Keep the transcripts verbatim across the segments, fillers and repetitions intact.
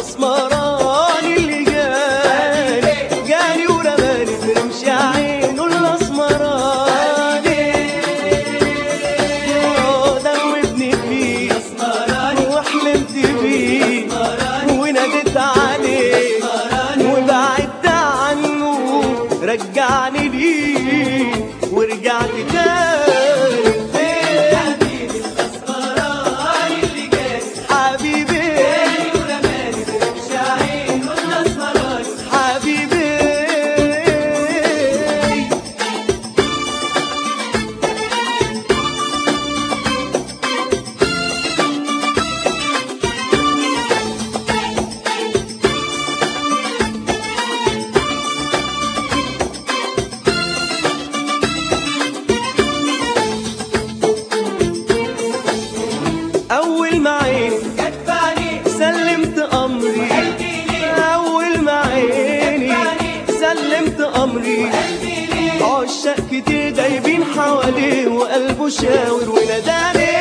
الاسمراني اللي جاني جاني ورماني برمش عينه الاسمراني دوبني فيه وحلمت بيه وناديت عليه وبعدت عنه رجعني ليه ورجعت تاني أول ما عيني جت في عيني سلمت أمري أول ما عيني سلمت أمري عشاق كتير دايبين حواليه وقلبه شاور وناداني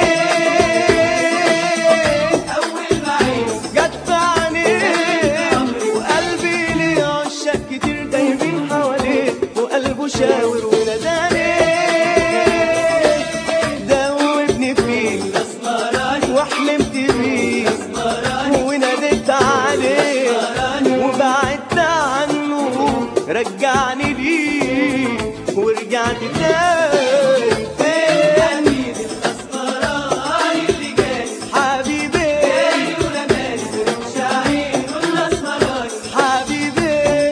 أول ما عيني جت في عيني وقلبي ليه عشاق كتير دايبين حواليه وقلبه شاور وناداني دوبني فيه وحلمت بيه وناديت عليه وبعدت عنه رجعني ليه ورجعت تاني تاني الاسمراني اللي جاني حبيبي ورماني برمش عينه الاسمراني حبيبي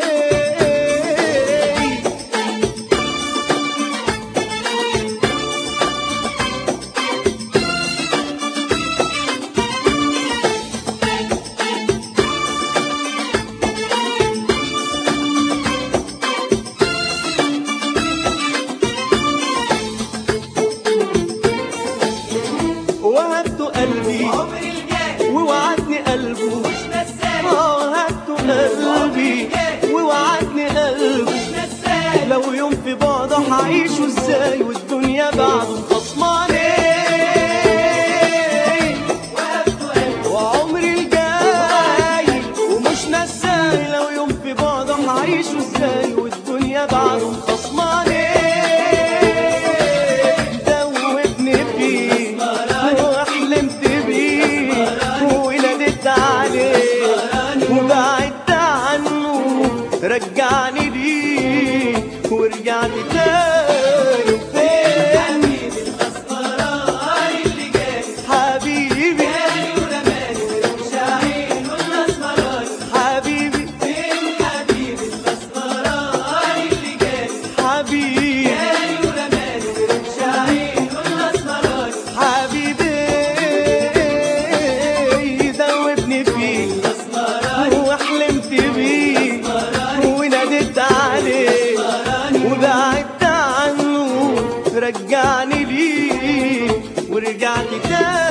وهبت قلبي ووعدني قلبه وهبت قلبي ووعدني قلبه لو يوم في بعضه هعيشه ازاي والدنيا بعده خصماني وعمري الجاي ومش نساي لو يوم في بعضه هعيشه ازاي والدنيا بعده خصماني وبعدت عنه رجعني ليه ورجعت تاني تاني الاسمراني اللي جاني حبيبي ورماني برمش عينه الاسمراني حبيبي فين حبيبي الاسمراني اللي جاني حبيبي ورماني برمش عينه الاسمراني حبيبي دوبني فيه وحلمت بيه وناديت عليه وبعدت عنه رجعني ليه ورجعت تاني